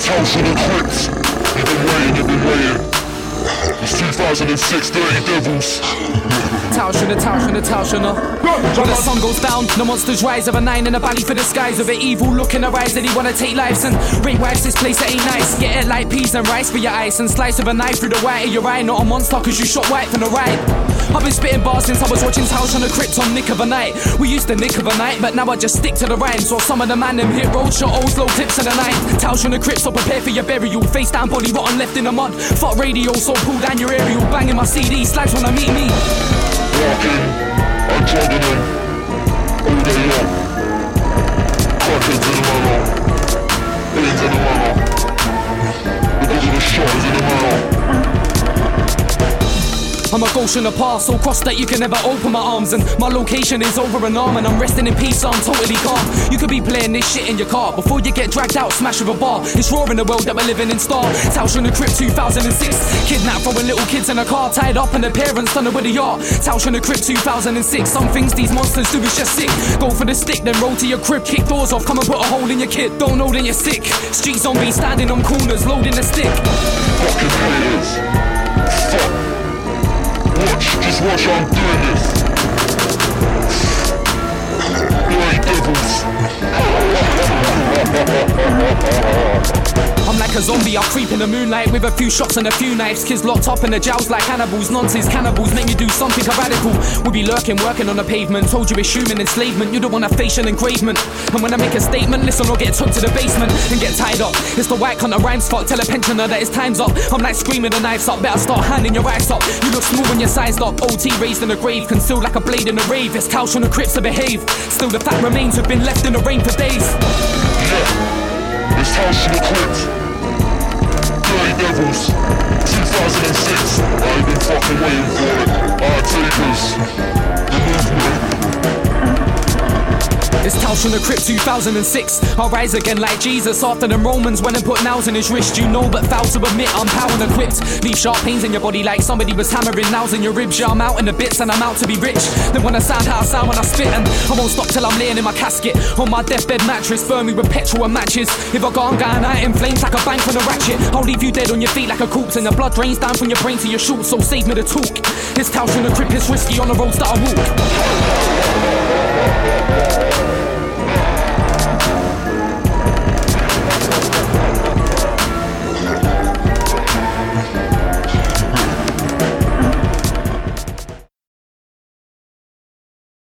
Tales from the crypt. You've been waiting. It's 2006, Dirty Devils. Tauschner. When the sun goes down, the monsters rise of a 9 in a valley for the skies. With an evil look in their eyes that he wanna take lives and rape wives. This place that ain't nice. Get it like peas and rice for your ice and slice with a knife through the white of your eye. Not a monster cause you shot white from the right. I've been spitting bars since I was watching Tales from the Crypt on Nick of a Night. We used to nick of a night, but now I just stick to the rhymes. Or some of the man them hit road shot Oslo clips of the night. Tales from the Crypt, so prepare for your burial. Face down, body rotten, left in the mud. Fuck radio, so pull down your aerial. Banging my CD, slags wanna meet me. Walking, I'm jogging them all day long. Crackheads in the manor, aliens in the manor, because of the shots in the manor. I'm a ghost in the past, so cross that you can never open my arms. And my location is over an arm, and I'm resting in peace, so I'm totally calm. You could be playing this shit in your car before you get dragged out, smash with a bar. It's raw in the world that we're living in, star. Tales from the Crypt 2006. Kidnapped, throwing little kids in a car, tied up, and the parents done it with a yard. Tales from the Crypt 2006. Some things these monsters do is just sick. Go for the stick, then roll to your crib, kick doors off, come and put a hole in your kid. Don't know then you're sick. Street zombies standing on corners, loading the stick. Fucking haters. Fuck. Just watch how I'm doing this. Dirty Devils. I'm like a zombie, I creep in the moonlight with a few shots and a few knives. Kids locked up in the jails like cannibals. Nonsense cannibals make me do something radical. We'll be lurking, working on the pavement. Told you it's human enslavement, you don't want a facial engravement. And when I make a statement, listen or get took to the basement and get tied up. It's the white cunt that rhymes fuck, tell a pensioner that his time's up. I'm like screaming the knives up, better start handing your eyes up. You look smooth when you're sized up, OT raised in the grave. Concealed like a blade in the rave, it's Tales from the Crypt to behave. Still the fact remains we've been left in the rain for days. Yeah, it's Tales from the Crypt. Dirty Devils, 2006. I've been fucking waiting for it. Takers, the movement. It's Tales from the Crypt 2006. I'll rise again like Jesus after the Romans went and put nails in his wrist. You know but foul to admit I'm power and equipped. Leave sharp pains in your body like somebody was hammering nails in your ribs. Yeah, I'm out in the bits and I'm out to be rich. Then when I sound how I sound when I spit, and I won't stop till I'm laying in my casket on my deathbed mattress, burn me with petrol and matches. If I go, I'm going out in flames like a bang from a ratchet. I'll leave you dead on your feet like a corpse, and the blood drains down from your brain to your shorts. So save me the talk. It's Tales from the Crypt, it's risky on the roads that I walk.